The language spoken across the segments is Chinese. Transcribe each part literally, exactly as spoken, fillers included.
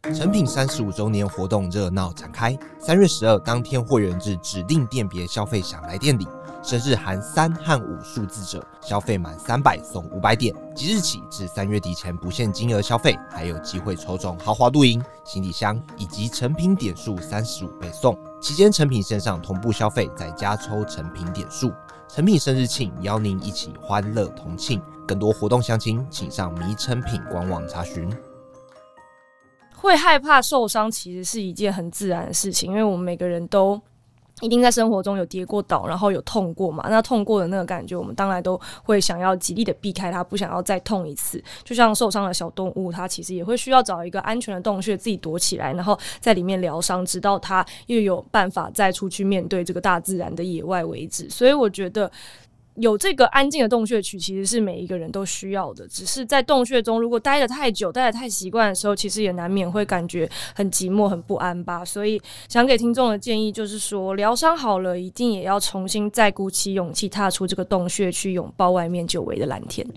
诚品三十五周年活动热闹展开，三月十二当天会员至指定店别消费享来店礼，生日含三和五数字者，消费满三百送五百点。即日起至三月底前不限金额消费，还有机会抽中豪华露营、行李箱以及诚品点数三十五倍送。期间诚品线上同步消费，再加抽诚品点数。诚品生日庆邀您一起欢乐同庆，更多活动详情请上迷诚品官网查询。 会害怕受伤其实是一件很自然的事情，因为我们每个人都一定在生活中有跌过倒，然后有痛过嘛，那痛过的那个感觉我们当然都会想要极力的避开它，不想要再痛一次。就像受伤的小动物，它其实也会需要找一个安全的洞穴自己躲起来，然后在里面疗伤，直到它又有办法再出去面对这个大自然的野外为止。所以我觉得有这个安静的洞穴区其实是每一个人都需要的，只是在洞穴中如果待得太久待得太习惯的时候，其实也难免会感觉很寂寞很不安吧。所以想给听众的建议就是说，疗伤好了一定也要重新再鼓起勇气踏出这个洞穴，去拥抱外面久违的蓝天。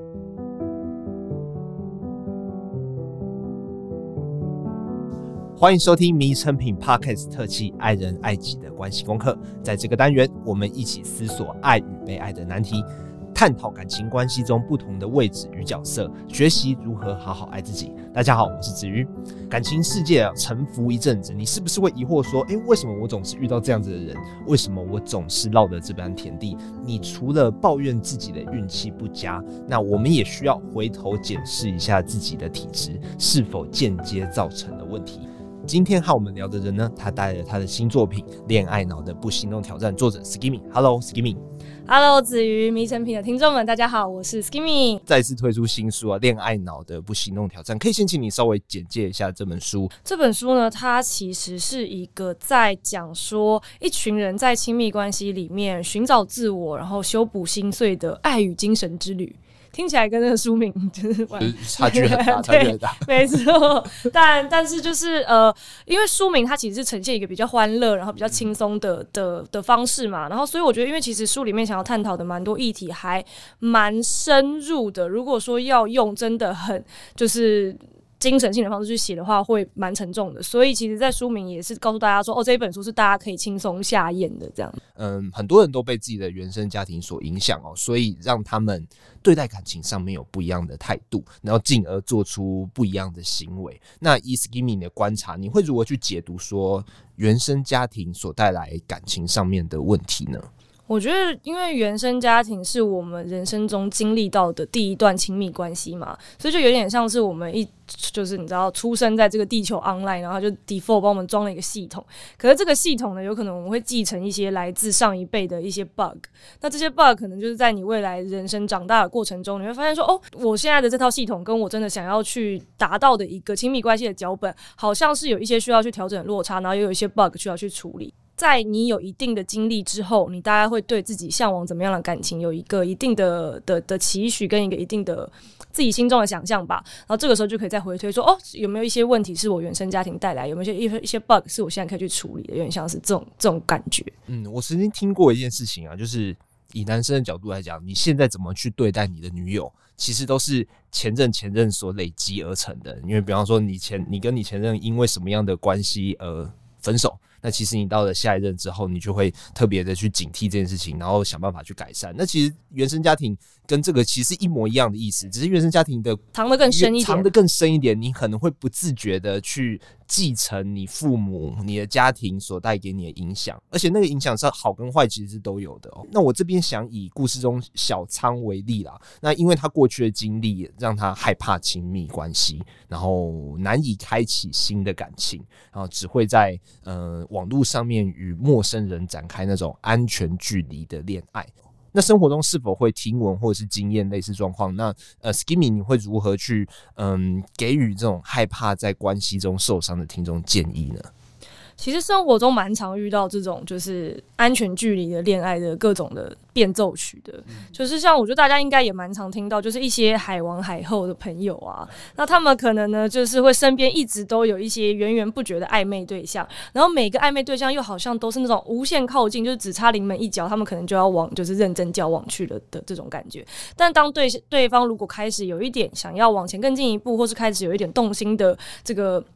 欢迎收听迷诚品 Podcast 特辑爱人爱己的关系功课。在这个单元，我们一起思索爱与被爱的难题，探讨感情关系中不同的位置与角色，学习如何好好爱自己。大家好，我是子瑜。感情世界啊，沉浮一阵子，你是不是会疑惑说，诶，为什么我总是遇到这样子的人？为什么我总是落得这般田地？你除了抱怨自己的运气不佳，那我们也需要回头检视一下自己的体质是否间接造成的问题。今天和我们聊的人呢，他带了他的新作品《恋爱脑的不行动挑战》，作者 Skimmy。Hello Skimmy。Hello 子瑜迷诚品的听众们，大家好，我是 Skimmy。 再次推出新书啊，《恋爱脑的不行动挑战》，可以先请你稍微简介一下这本书。 这本书呢，它其实是一个在讲说一群人在亲密关系里面寻找自我，然后修补心碎的爱与精神之旅。听起来跟那个书名就是差距很大，差距很大， 没错。但但是就是呃，因为书名它其实是呈现一个比较欢乐，然后比较轻松的的的方式嘛，然后所以我觉得，因为其实书里面想要探讨的蛮多议题，还蛮深入的。如果说要用真的很就是精神性的方式去写的话，会蛮沉重的。所以其实在书名也是告诉大家说，哦，这一本书是大家可以轻松下咽的这样。 嗯，很多人都被自己的原生家庭所影响哦，所以让他们对待感情上面有不一样的态度，然后进而做出不一样的行为。那以 Skimmy 的观察，你会如何去解读说原生家庭所带来感情上面的问题呢？ 我觉得因为原生家庭是我们人生中经历到的第一段亲密关系嘛，所以就有点像是我们一就是你知道出生在这个地球 online， 然后就 default 帮我们装了一个系统。可是这个系统呢，有可能我们会继承一些来自上一辈的一些 bug， 那这些 bug 可能就是在你未来人生长大的过程中，你会发现说，哦，我现在的这套系统跟我真的想要去达到的一个亲密关系的脚本，好像是有一些需要去调整的落差，然后又有一些 bug 需要去处理。在你有一定的经历之后，你大概会对自己向往怎么样的感情有一个一定的的的期许跟一个一定的自己心中的想象吧。然后这个时候就可以再回推说，哦，有没有一些问题是我原生家庭带来，有没有一些一些 bug 是我现在可以去处理的，有点像是这种这种感觉。 嗯，我曾经听过一件事情啊，就是以男生的角度来讲，你现在怎么去对待你的女友，其实都是前任前任所累积而成的。因为比方说你前你跟你前任因为什么样的关系而分手，那其实你到了下一任之后，你就会特别的去警惕这件事情，然后想办法去改善。那其实原生家庭跟这个其实一模一样的意思，只是原生家庭的藏得更深一点， 藏得更深一点，你可能会不自觉的去继承你父母、你的家庭所带给你的影响，而且那个影响是好跟坏其实是都有的哦。那我这边想以故事中小仓为例啦，那因为他过去的经历让他害怕亲密关系，然后难以开启新的感情，然后只会在呃网络上面与陌生人展开那种安全距离的恋爱。那生活中是否会听闻或者是经验类似状况？那呃 ，Skimmy 你会如何去嗯给予这种害怕在关系中受伤的听众建议呢？ 其实生活中蛮常遇到这种就是安全距离的恋爱的各种的变奏曲的，就是像我觉得大家应该也蛮常听到，就是一些海王海后的朋友啊，那他们可能呢就是会身边一直都有一些源源不绝的暧昧对象，然后每个暧昧对象又好像都是那种无限靠近，就是只差临门一脚，他们可能就要往就是认真交往去了的这种感觉。但当对对方如果开始有一点想要往前更进一步，或是开始有一点动心的这个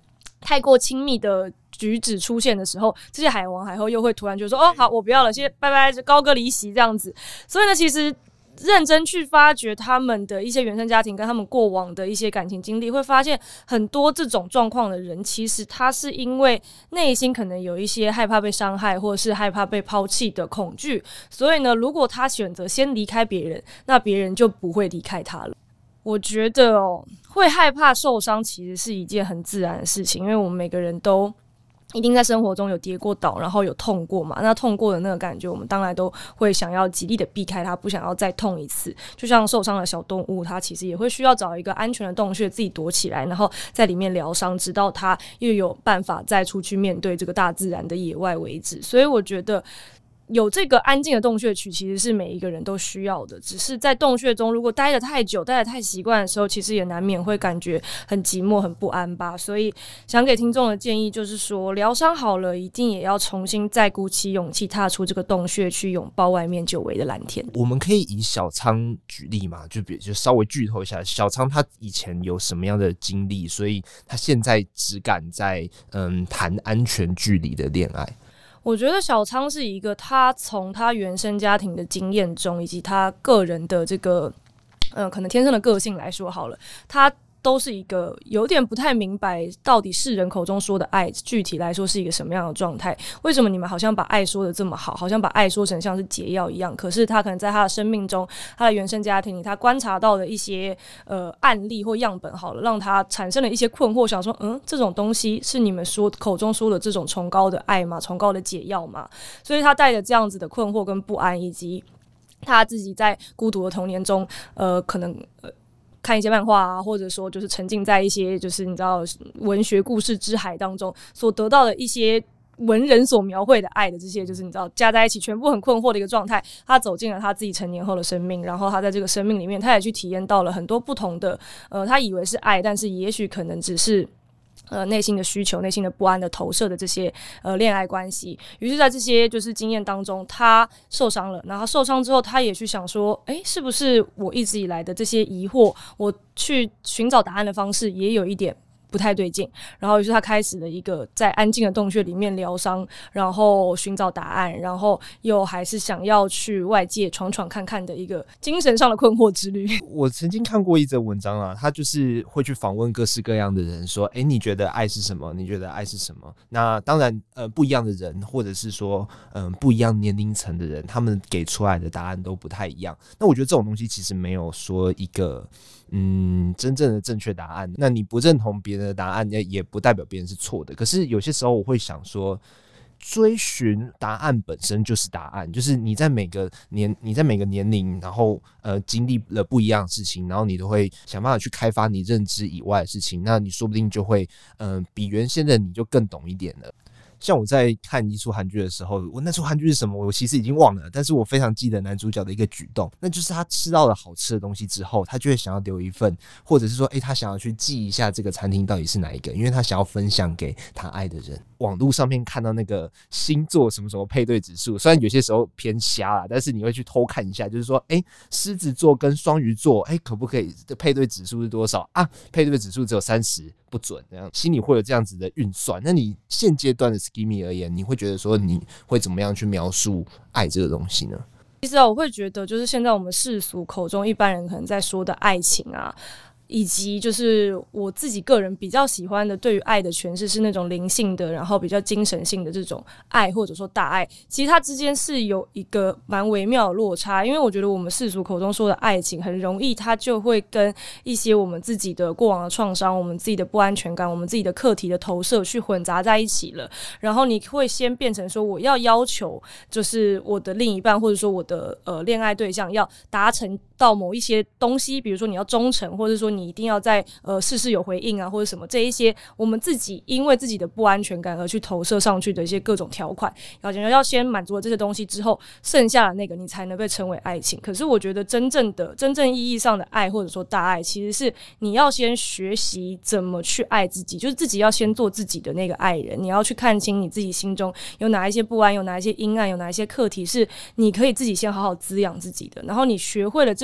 太过亲密的举止出现的时候，这些海王海后又会突然就说哦好我不要了，先拜拜，高歌离席这样子。所以呢其实认真去发掘他们的一些原生家庭跟他们过往的一些感情经历，会发现很多这种状况的人，其实他是因为内心可能有一些害怕被伤害或者是害怕被抛弃的恐惧，所以呢如果他选择先离开别人，那别人就不会离开他了。我觉得哦，会害怕受伤其实是一件很自然的事情，因为我们每个人都一定在生活中有跌过倒，然后有痛过嘛，那痛过的那个感觉我们当然都会想要极力的避开它，不想要再痛一次。就像受伤的小动物，它其实也会需要找一个安全的洞穴自己躲起来，然后在里面疗伤，直到它又有办法再出去面对这个大自然的野外为止。所以我觉得有这个安静的洞穴区其实是每一个人都需要的，只是在洞穴中如果待得太久待得太习惯的时候，其实也难免会感觉很寂寞很不安吧。所以想给听众的建议就是说，疗伤好了一定也要重新再鼓起勇气踏出这个洞穴，去拥抱外面久违的蓝天。 我们可以以小仓举例嘛，就比就稍微剧透一下，小仓他以前有什么样的经历，所以他现在只敢在嗯谈安全距离的恋爱。 我觉得小仓是一个他从他原生家庭的经验中，以及他个人的这个呃可能天生的个性来说好了，他都是一个有点不太明白到底世人口中说的爱具体来说是一个什么样的状态。为什么你们好像把爱说的这么好，好像把爱说成像是解药一样，可是他可能在他的生命中，他的原生家庭里，他观察到的一些呃案例或样本好了，让他产生了一些困惑，想说嗯这种东西是你们说口中说的这种崇高的爱吗？崇高的解药吗？所以他带着这样子的困惑跟不安，以及他自己在孤独的童年中呃可能呃看一些漫画啊，或者说就是沉浸在一些就是你知道文学故事之海当中所得到的一些文人所描绘的爱的这些，就是你知道加在一起全部很困惑的一个状态。他走进了他自己成年后的生命，然后他在这个生命里面，他也去体验到了很多不同的呃，他以为是爱，但是也许可能只是呃，内心的需求、内心的不安的投射的这些呃恋爱关系。于是在这些就是经验当中，他受伤了，然后受伤之后他也去想说，诶，是不是我一直以来的这些疑惑，我去寻找答案的方式也有一点不太对劲，然后于是他开始了一个在安静的洞穴里面疗伤，然后寻找答案，然后又还是想要去外界闯闯看看的一个精神上的困惑之旅。 我曾经看过一则文章啊，他就是会去访问各式各样的人，说诶你觉得爱是什么？你觉得爱是什么？那当然呃不一样的人，或者是说嗯、呃、不一样年龄层的人，他们给出来的答案都不太一样。那我觉得这种东西其实没有说一个嗯真正的正确答案，那你不认同别人的答案也不代表别人是错的。可是有些时候我会想说，追寻答案本身就是答案，就是你在每个年你在每个年龄，然后呃经历了不一样的事情，然后你都会想办法去开发你认知以外的事情，那你说不定就会嗯、呃、比原先的你就更懂一点了。像我在看一出韩剧的时候，我那出韩剧是什么我其实已经忘了，但是我非常记得男主角的一个举动，那就是他吃到了好吃的东西之后，他就会想要留一份，或者是说、欸、他想要去记一下这个餐厅到底是哪一个，因为他想要分享给他爱的人。网络上面看到那个星座什么什么配对指数，虽然有些时候偏瞎啦，但是你会去偷看一下，就是说欸狮子座跟双鱼座欸可不可以配对指数是多少啊？配对指数只有三十，不准，这样心里会有这样子的运算。那你现阶段的 Skimmy 而言，你会觉得说你会怎么样去描述爱这个东西呢？ 其实啊，我会觉得就是现在我们世俗口中一般人可能在说的爱情啊，以及就是我自己个人比较喜欢的对于爱的诠释是那种灵性的，然后比较精神性的这种爱，或者说大爱，其实它之间是有一个蛮微妙的落差。因为我觉得我们世俗口中说的爱情很容易它就会跟一些我们自己的过往的创伤，我们自己的不安全感，我们自己的课题的投射去混杂在一起了，然后你会先变成说我要要求就是我的另一半或者说我的呃恋爱对象要达成到某一些东西，比如说你要忠诚，或者说你一定要在呃事事有回应啊，或者什么，这一些我们自己因为自己的不安全感而去投射上去的一些各种条款，要要先满足了这些东西之后，剩下的那个你才能被称为爱情。可是我觉得真正的真正意义上的爱，或者说大爱，其实是你要先学习怎么去爱自己，就是自己要先做自己的那个爱人，你要去看清你自己心中有哪一些不安，有哪一些阴暗，有哪一些课题是你可以自己先好好滋养自己的，然后你学会了这个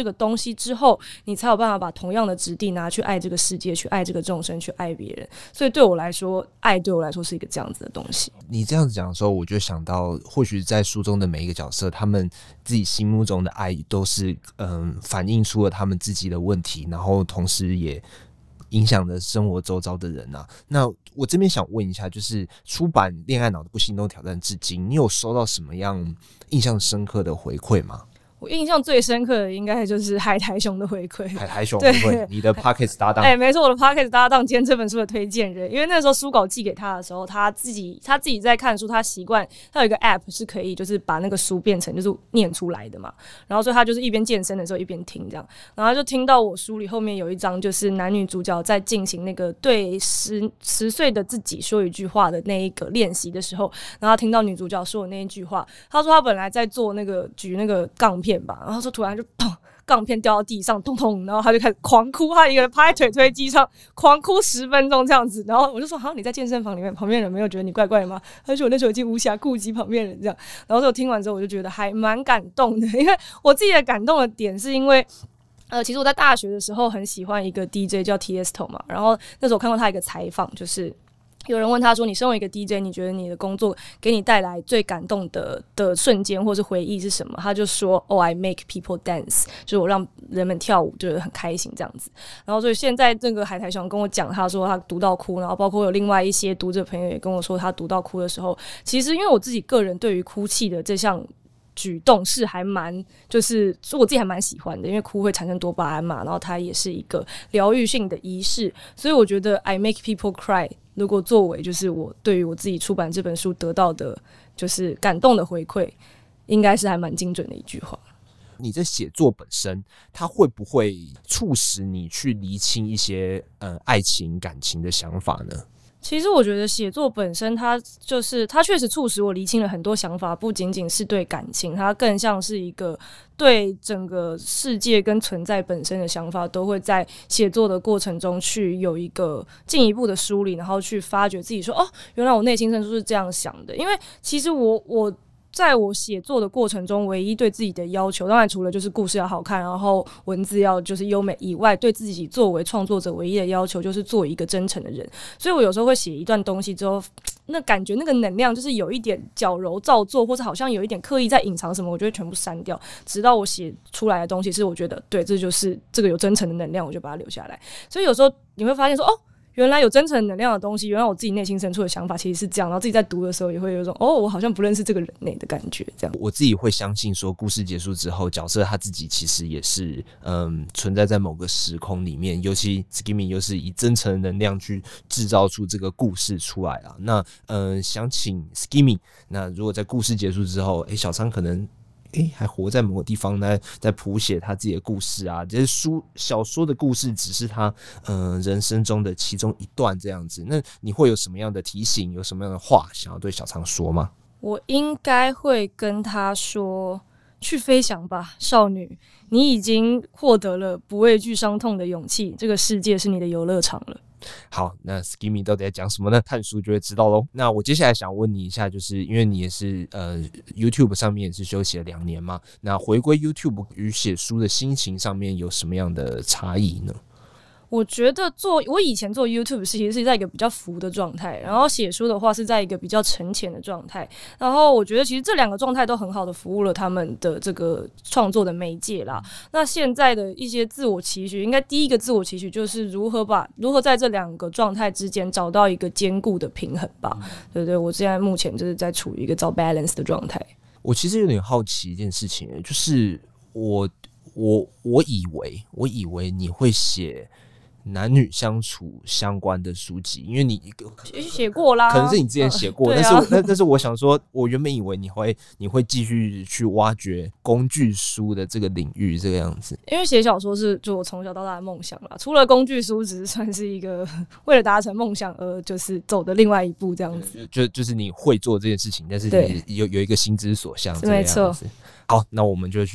个东西之后，你才有办法把同样的质地拿去爱这个世界，去爱这个众生，去爱别人。所以对我来说，爱对我来说是一个这样子的东西。 你这样子讲的时候，我就想到，或许在书中的每一个角色，他们自己心目中的爱都是嗯反映出了他们自己的问题，然后同时也影响了生活周遭的人啊。那我这边想问一下，就是出版《恋爱脑的不心动挑战》至今，你有收到什么样印象深刻的回馈吗？ 我印象最深刻的应该就是海苔熊的回馈。 海苔熊回馈，你的 Podcast 搭档。 哎、欸，没错，我的 Podcast 搭档兼这本书的推荐人。因为那时候书稿寄给他的时候，他自己他自己在看书，他习惯他有一个 App 是可以就是把那个书变成就是念出来的嘛。然后所以他就是一边健身的时候一边听这样，然后就听到我书里后面有一章就是男女主角在进行那个对十十岁的自己说一句话的那一个练习的时候，然后听到女主角说的那一句话，他说他本来在做那个举那个杠片吧，然后说突然就砰，杠片掉到地上，咚咚，然后他就开始狂哭，他一个人趴在腿推机上狂哭十分钟这样子。然后我就说：“好，你在健身房里面，旁边人没有觉得你怪怪的吗？”他说：“我那时候已经无暇顾及旁边人这样。”然后我听完之后，我就觉得还蛮感动的，因为我自己的感动的点是因为。呃，其实我在大学的时候很喜欢一个 D J 叫 Tiesto 嘛，然后那时候我看过他一个采访，就是有人问他说：“你身为一个 D J， 你觉得你的工作给你带来最感动的的瞬间或是回忆是什么？”他就说 ：“Oh, I make people dance， 就是我让人们跳舞，就是很开心这样子。”然后所以现在这个海苔熊跟我讲，他说他读到哭，然后包括有另外一些读者朋友也跟我说他读到哭的时候，其实因为我自己个人对于哭泣的这项举动是还蛮，就是我自己还蛮喜欢的，因为哭会产生多巴胺嘛，然后它也是一个疗愈性的仪式，所以我觉得 I make people cry 如果作为就是我对于我自己出版这本书得到的就是感动的回馈，应该是还蛮精准的一句话。 你在写作本身，它会不会促使你去厘清一些呃爱情感情的想法呢？ 其实我觉得写作本身它就是它确实促使我厘清了很多想法，不仅仅是对感情，它更像是一个对整个世界跟存在本身的想法，都会在写作的过程中去有一个进一步的梳理，然后去发掘自己说，哦，原来我内心深处是这样想的。因为其实我我在我写作的过程中，唯一对自己的要求，当然除了就是故事要好看，然后文字要就是优美以外，对自己作为创作者唯一的要求就是做一个真诚的人。所以我有时候会写一段东西之后，那感觉那个能量就是有一点矫揉造作，或者好像有一点刻意在隐藏什么，我就会全部删掉，直到我写出来的东西是我觉得对，这就是这个有真诚的能量，我就把它留下来。所以有时候你会发现说，哦，原来有真诚能量的东西，原来我自己内心深处的想法其实是这样，然后自己在读的时候也会有一种哦，我好像不认识这个人类的感觉。这样， 我自己会相信说，故事结束之后，角色他自己其实也是嗯存在在某个时空里面，尤其 Skimmy 又是以真诚的能量去制造出这个故事出来啊。那嗯，想请 Skimmy， 那如果在故事结束之后，哎、欸，小仓可能。欸、还活在某个地方呢，在谱写他自己的故事啊。这些书小说的故事只是他嗯、呃、人生中的其中一段这样子。那你会有什么样的提醒，有什么样的话想要对小仓说吗？ 我应该会跟他说，去飞翔吧，少女，你已经获得了不畏惧伤痛的勇气，这个世界是你的游乐场了。 好，那 Skimmy 到底在讲什么呢？看书就会知道咯。那我接下来想问你一下，就是因为你也是呃 YouTube 上面也是休息了两年嘛，那回归 YouTube 与写书的心情上面有什么样的差异呢？ 我觉得做我以前做 YouTube 其实是在一个比较浮的状态，然后写书的话是在一个比较沉潜的状态，然后我觉得其实这两个状态都很好的服务了他们的这个创作的媒介啦。那现在的一些自我期许，应该第一个自我期许就是如何把如何在这两个状态之间找到一个兼顾的平衡吧。对对，我现在目前就是在处于一个找 balance 的状态。 我其实有点好奇一件事情，就是我我我以为我以为你会写男女相处相关的书籍，因为你写过啦， 可能是你之前写过，呃啊、但是我但是我想说，我原本以为你会你会继续去挖掘工具书的这个领域，这个样子。 因为写小说是就我从小到大的梦想啦，除了工具书，只是算是一个为了达成梦想而就是走的另外一步这样子。 就就是你会做这件事情，但是你有有一个心之所向，这个样子。 没错。 好，那我们就去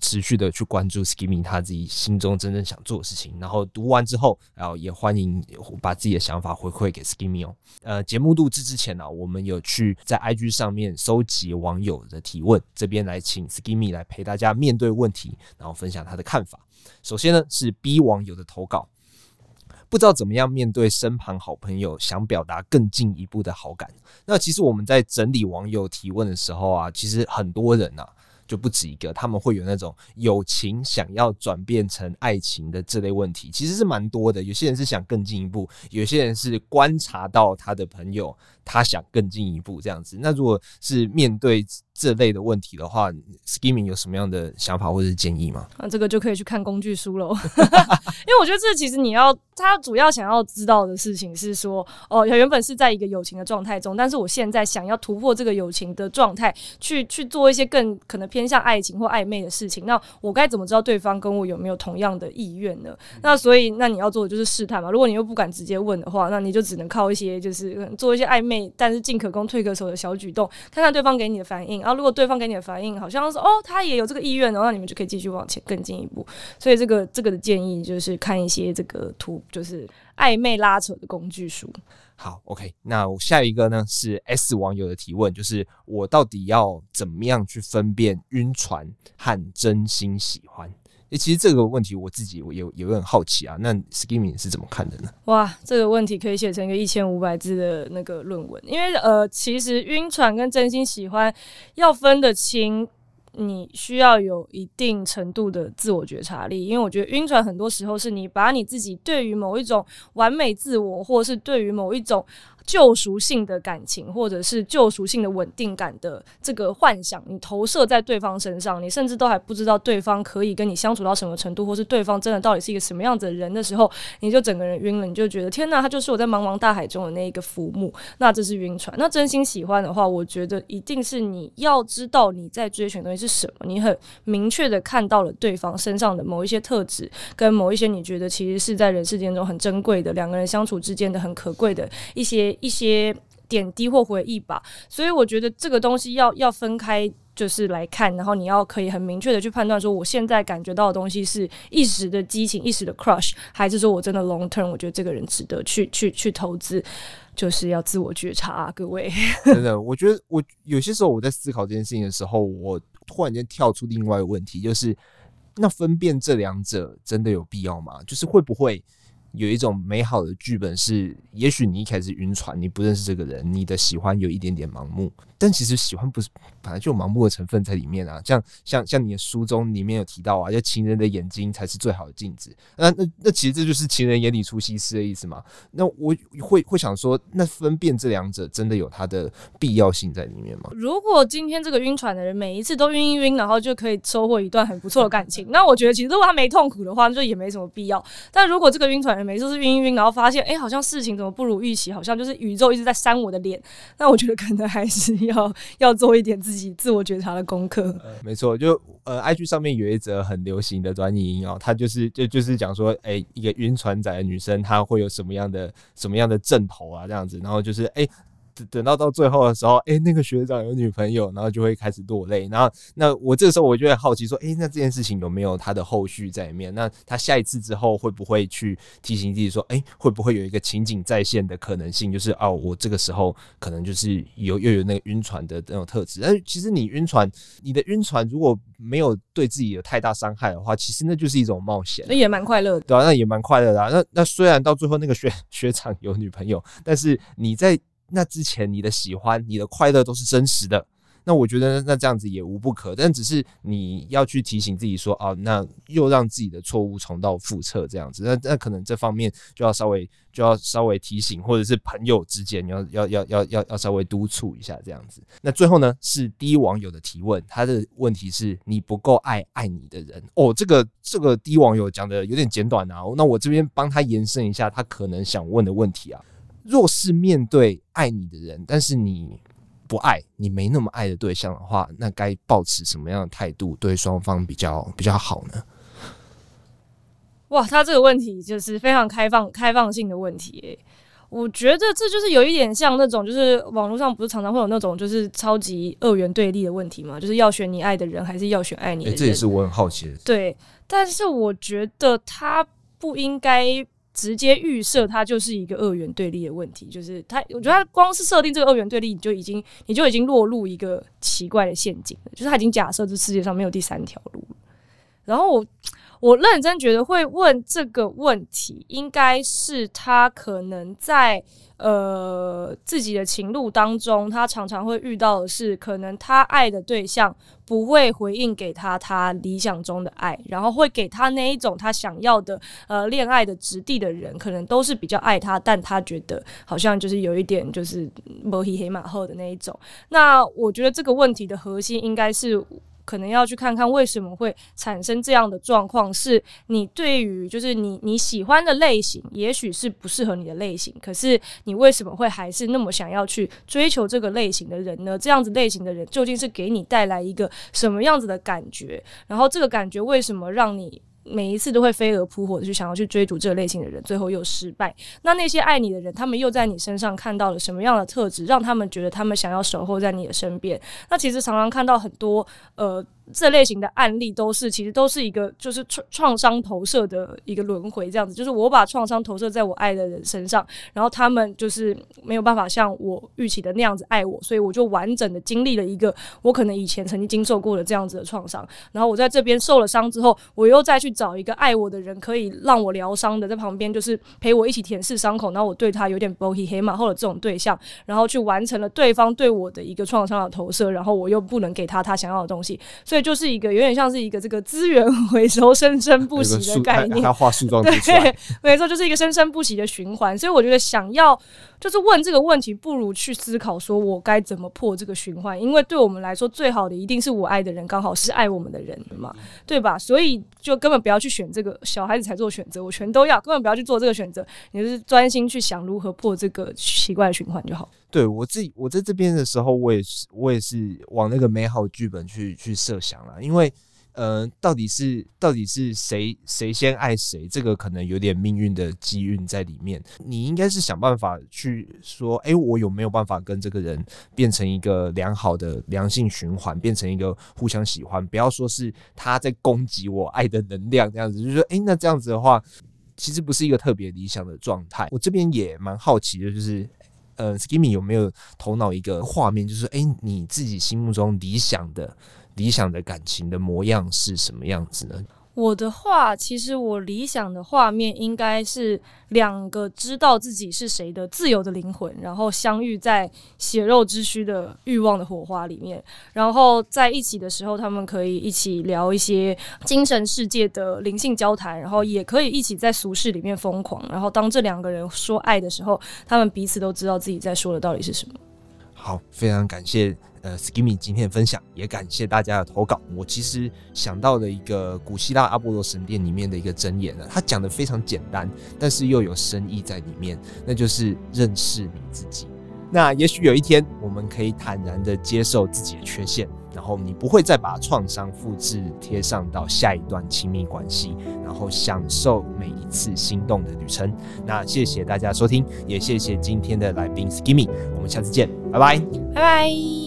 持续的去关注 Skimmy 他自己心中真正想做的事情，然后读完之后，然后也欢迎把自己的想法回馈给 Skimmy 哦。呃，节目录制之前呢、啊，我们有去在 I G 上面收集网友的提问，这边来请 Skimmy 来陪大家面对问题，然后分享他的看法。首先呢是 B 网友的投稿。不知道怎么样面对身旁好朋友想表达更进一步的好感。那其实我们在整理网友提问的时候啊，其实很多人啊，就不止一个，他们会有那种友情想要转变成爱情的这类问题，其实是蛮多的。有些人是想更进一步，有些人是观察到他的朋友他想更进一步这样子。那如果是面对这类的问题的话 ，Skimmy 有什么样的想法或者是建议吗？ 啊，这个就可以去看工具书喽。因为我觉得这其实你要，他主要想要知道的事情是说，哦，原本是在一个友情的状态中，但是我现在想要突破这个友情的状态，去去做一些更可能偏向爱情或暧昧的事情。那我该怎么知道对方跟我有没有同样的意愿呢？那所以，那你要做的就是试探嘛。如果你又不敢直接问的话，那你就只能靠一些就是做一些暧昧，但是进可攻退可守的小举动，看看对方给你的反应。然后如果对方给你的反应好像是哦，他也有这个意愿，然后你们就可以继续往前更进一步。所以这个这个的建议就是看一些这个图，就是暧昧拉扯的工具书。 好 ，OK， 那我下一个呢是 S 网友的提问，就是我到底要怎么样去分辨晕船和真心喜欢？欸、其实这个问题我自己也有也有点好奇啊，那 Skimmy 是怎么看的呢？ 哇，这个问题可以写成一个一千五百字的那个论文，因为呃，其实晕船跟真心喜欢要分得清。你需要有一定程度的自我觉察力，因为我觉得晕船很多时候是你把你自己对于某一种完美自我，或是对于某一种救赎性的感情，或者是救赎性的稳定感的这个幻想，你投射在对方身上，你甚至都还不知道对方可以跟你相处到什么程度，或是对方真的到底是一个什么样子的人的时候，你就整个人晕了，你就觉得天哪，他就是我在茫茫大海中的那一个浮木，那这是晕船。那真心喜欢的话，我觉得一定是你要知道你在追寻的东西是什么，你很明确的看到了对方身上的某一些特质，跟某一些你觉得其实是在人世间中很珍贵的两个人相处之间的很可贵的一些一些点滴或回忆吧。所以我觉得这个东西要要分开就是来看，然后你要可以很明确的去判断说我现在感觉到的东西是一时的激情一时的 crush， 还是说我真的 long term 我觉得这个人值得去去去投资，就是要自我觉察啊，各位。 真的，我觉得我有些时候我在思考这件事情的时候，我突然间跳出另外一个问题，就是那分辨这两者真的有必要吗？就是会不会有一种美好的剧本是，也许你一开始晕船，你不认识这个人，你的喜欢有一点点盲目，但其实喜欢不是本来就有盲目的成分在里面啊。像像像你的书中里面有提到啊，就情人的眼睛才是最好的镜子。那那那其实这就是情人眼里出西施的意思嘛。那我会会想说，那分辨这两者真的有它的必要性在里面吗？ 如果今天这个晕船的人每一次都晕一晕，然后就可以收获一段很不错的感情，那我觉得其实如果他没痛苦的话，就也没什么必要。但如果这个晕船的人每次是晕一晕，然后发现哎、欸，好像事情怎么不如预期，好像就是宇宙一直在扇我的脸，那我觉得可能还是要要做一点自己自我觉察的功课。 呃、没错，就呃 ，I G 上面有一则很流行的短影音哦，它就是就就是讲说，哎、欸，一个晕船仔的女生，她会有什么样的什么样的阵头啊，这样子，然后就是哎。欸等到到最后的时候，哎、欸，那个学长有女朋友，然后就会开始落泪。然后，那我这个时候我就会好奇说，哎、欸，那这件事情有没有他的后续在里面？那他下一次之后会不会去提醒自己说，哎、欸，会不会有一个情景再现的可能性？就是哦，我这个时候可能就是有又有那个晕船的那种特质。但其实你晕船，你的晕船如果没有对自己有太大伤害的话，其实那就是一种冒险， 那也蛮快乐的， 对啊，那也蛮快乐的、啊。那那虽然到最后那个学学长有女朋友，但是你在那之前你的喜欢你的快乐都是真实的，那我觉得那这样子也无不可，但只是你要去提醒自己说，哦，那又让自己的错误重蹈覆辙这样子，那那可能这方面就要稍微就要稍微提醒，或者是朋友之间要要要要要要稍微督促一下这样子。那最后呢是第一网友的提问，他的问题是你不够爱爱你的人哦，这个这个第一网友讲的有点简短啊，那我这边帮他延伸一下他可能想问的问题啊。若是面对爱你的人，但是你不爱，你没那么爱的对象的话，那该抱持什么样的态度对双方比较比较好呢？哇， 他这个问题就是非常开放开放性的问题耶。 我觉得这就是有一点像那种，就是网络上不是常常会有那种就是超级二元对立的问题嘛，就是要选你爱的人还是要选爱你的人、欸、 这也是我很好奇的。 对，但是我觉得他不应该直接预设它就是一个二元对立的问题，就是他，我觉得他光是设定这个二元对立，你就已经你就已经落入一个奇怪的陷阱了，就是他已经假设这世界上没有第三条路了。然后我我认真觉得会问这个问题，应该是他可能在呃自己的情路当中，他常常会遇到的是，可能他爱的对象不会回应给他他理想中的爱，然后会给他那一种他想要的呃恋爱的质地的人，可能都是比较爱他，但他觉得好像就是有一点就是摸黑黑马后的那一种。那我觉得这个问题的核心应该是，可能要去看看为什么会产生这样的状况，是你对于就是你你喜欢的类型也许是不适合你的类型，可是你为什么会还是那么想要去追求这个类型的人呢？这样子类型的人究竟是给你带来一个什么样子的感觉，然后这个感觉为什么让你每一次都会飞蛾扑火的去想要去追逐这个类型的人，最后又失败。那那些爱你的人，他们又在你身上看到了什么样的特质，让他们觉得他们想要守候在你的身边？那其实常常看到很多呃这类型的案例，都是其实都是一个就是创伤投射的一个轮回，这样子，就是我把创伤投射在我爱的人身上，然后他们就是没有办法像我预期的那样子爱我，所以我就完整的经历了一个我可能以前曾经经受过的这样子的创伤，然后我在这边受了伤之后，我又再去找一个爱我的人，可以让我疗伤的，在旁边就是陪我一起舔舐伤口，然后我对他有点波希黑马后的这种对象，然后去完成了对方对我的一个创伤的投射，然后我又不能给他他想要的东西，所以就是一个有点像是一个这个资源回收生生不息的概念， 他画树状图出来， 对，没错，就是一个生生不息的循环。所以我觉得想要就是问这个问题，不如去思考说我该怎么破这个循环，因为对我们来说最好的一定是我爱的人刚好是爱我们的人嘛，对吧？所以就根本不要去选这个，小孩子才做选择，我全都要，根本不要去做这个选择，你就是专心去想如何破这个奇怪的循环就好。 对，我自己我在这边的时候，我也是我也是往那个美好剧本去去设想啦，因为呃，到底是到底是谁谁先爱谁，这个可能有点命运的机运在里面。你应该是想办法去说，哎，我有没有办法跟这个人变成一个良好的良性循环，变成一个互相喜欢，不要说是他在攻击我爱的能量这样子，就是说，哎，那这样子的话，其实不是一个特别理想的状态。我这边也蛮好奇的，就是。呃 Skimmy 有没有头脑一个画面，就是哎，你自己心目中理想的理想的感情的模样是什么样子呢？ 我的话，其实我理想的画面应该是两个知道自己是谁的自由的灵魂，然后相遇在血肉之躯的欲望的火花里面，然后在一起的时候，他们可以一起聊一些精神世界的灵性交谈，然后也可以一起在俗世里面疯狂，然后当这两个人说爱的时候，他们彼此都知道自己在说的到底是什么。 好，非常感谢呃 Skimmy 今天的分享，也感谢大家的投稿。我其实想到了一个古希腊阿波罗神殿里面的一个箴言呢，它讲的非常简单，但是又有深意在里面，那就是认识你自己。那也许有一天，我们可以坦然的接受自己的缺陷，然后你不会再把创伤复制贴上到下一段亲密关系，然后享受每一次心动的旅程。那谢谢大家收听，也谢谢今天的来宾 Skimmy， 我们下次见，拜拜， 拜拜。